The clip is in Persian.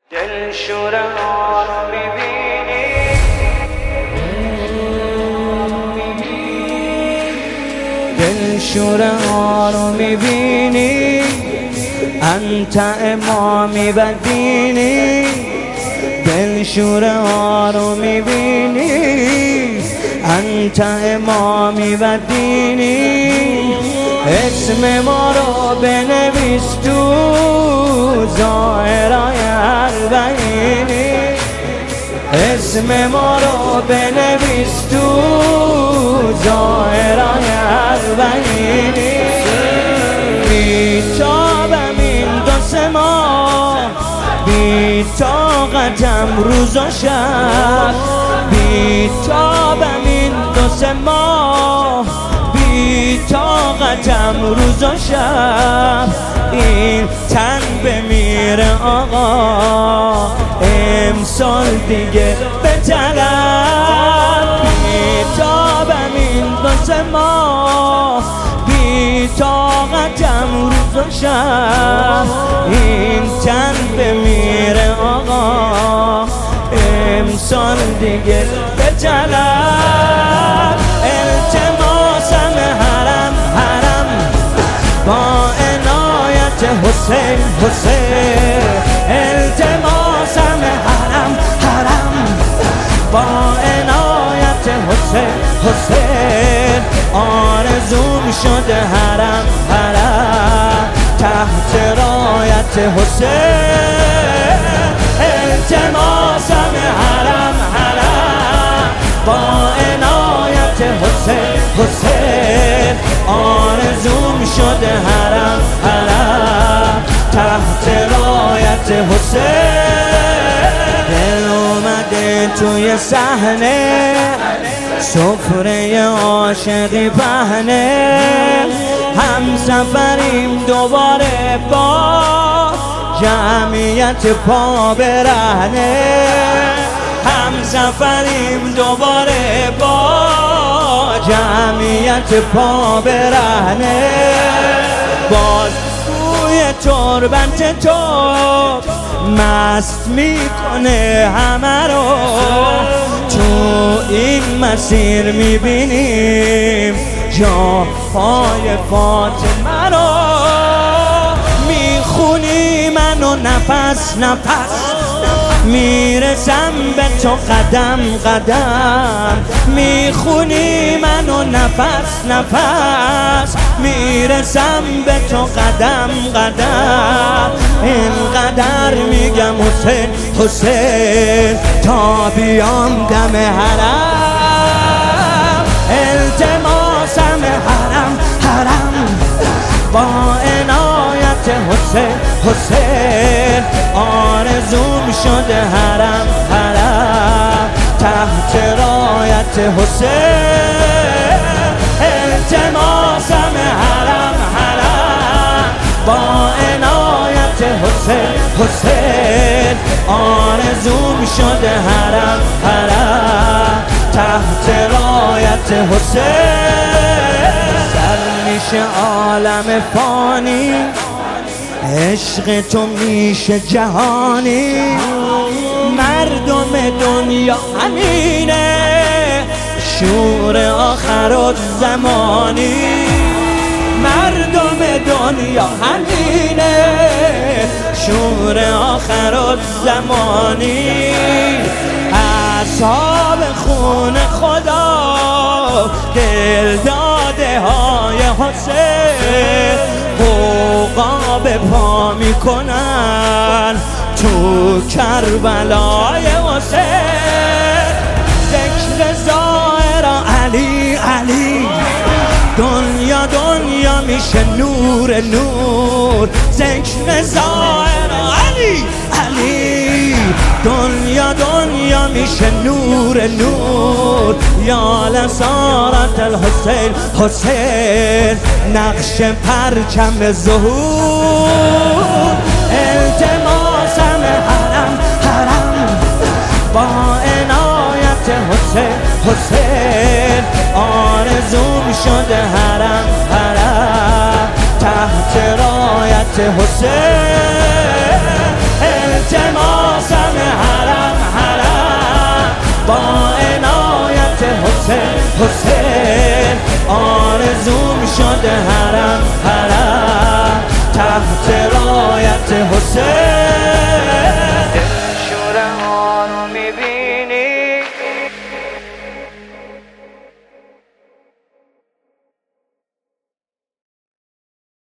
دلشوره ها رو میبینی، دلشوره ها رو میبینی، انت امامی و دینی. دلشوره ها رو میبینی، انت امامی و دینی. اسم ما رو بنویس تو ظاهرای اربعینی، اسم ما رو بنویس تو ظاهرای اربعینی. بیتابم این دو سه ماه، بی‌طاقتم روز و شب، بیتابم این دو سه ماه، بی‌طاقتم روز و شب. این تن بمیره آقا، امسال دیگه به طلب. بیتابم این دو سه ماه، بی‌طاقتم روز و شب. این تن بمیره آقا، امسال دیگه به طلب. التماسم حرم حرم با عنایت حسین حسین. التماسم حرم حرم با عنایت حسین حسین. آرزوم شده حرم حرم تحت رایت حسین. التماسم حرم حرم با عنایت حسین حسین. آرزوم شده حرم حرم تحت رایت حسین. دل اومده توی صحنه، سفره عاشقی پهنه. هم سفریم دوباره با جمعیت پا برهنه. هم سفریم دوباره با جمعیت پا برهنه. باز بوی تربت تو مست میکنه همه رو. تو این مسیر میبینیم جاهای فاطمه رو. میخونی منو نفس نفس، میرسم به تو قدم قدم. میخونی منو نفس نفس، میرسم به تو قدم قدم. اینقدر میگم حسین حسین تا بیام دم حرم. التماسم حرم حرم با عنایت حسین حسین. آرزوم شده حرم حرم تحت رایت حسین. التماسم حرم حرم با عنایت حسین حسین. آرزوم شده حرم حرم تحت رایت حسین. سر میشه عالم فانی، عشق تو میشه جهانی. مردم دنیا همینه، شور آخر زمانی. مردم دنیا همینه، شور آخر زمانی. اصحاب خون خدا، دلداده های حسین، غوغا به پا میکنن تو کربلای حسین. ذکر ظاهر علی علی، دنیا دنیا میشه نور نور. ذکر ظاهر علی علی، دنیا دنیا میشه نور نور. یا لسارت الحسین حسین، نقش پرچم ظهور. التماسم حرم حرم با عنایت حسین حسین. آرزوم شده حرم حرم تحت رایت حسین. التماس حسین آرزوم شده حرم حرم تحت رایت حسین